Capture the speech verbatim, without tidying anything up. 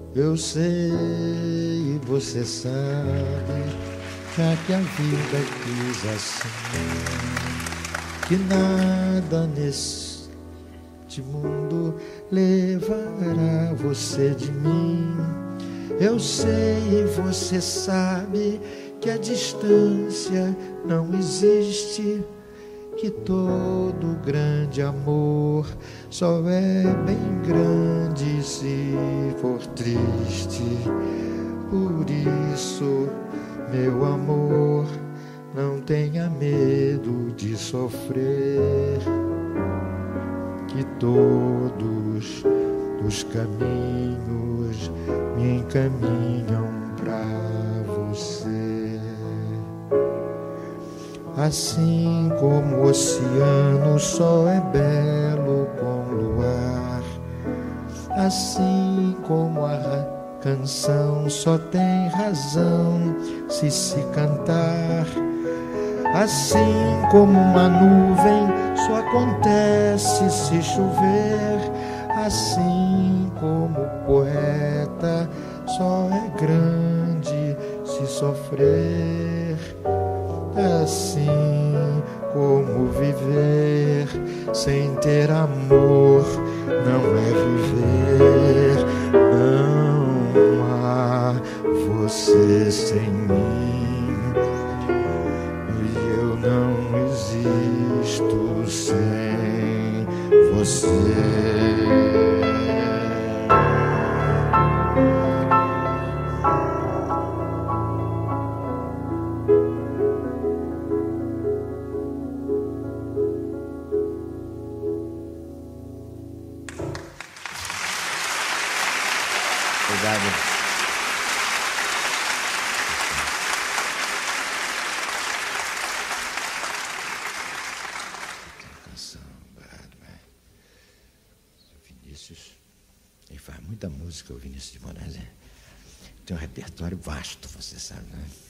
Eu sei, você sabe, já que a vida quis assim, que nada neste mundo levará você de mim. Eu sei, você sabe que a distância não existe, que todo grande amor só é bem grande se for triste. Por isso, meu amor, não tenha medo de sofrer, que todos os caminhos me encaminham pra você. Assim como o oceano só é belo com luar, assim como a canção só tem razão se se cantar, assim como uma nuvem só acontece se chover, assim como o poeta só é grande se sofrer, assim como viver sem ter amor não é viver. Não há você sem mim e eu não existo sem você. Obrigado. Canção, Vinícius, ele faz muita música, o Vinícius de Moraes. Tem um repertório vasto, você sabe, né?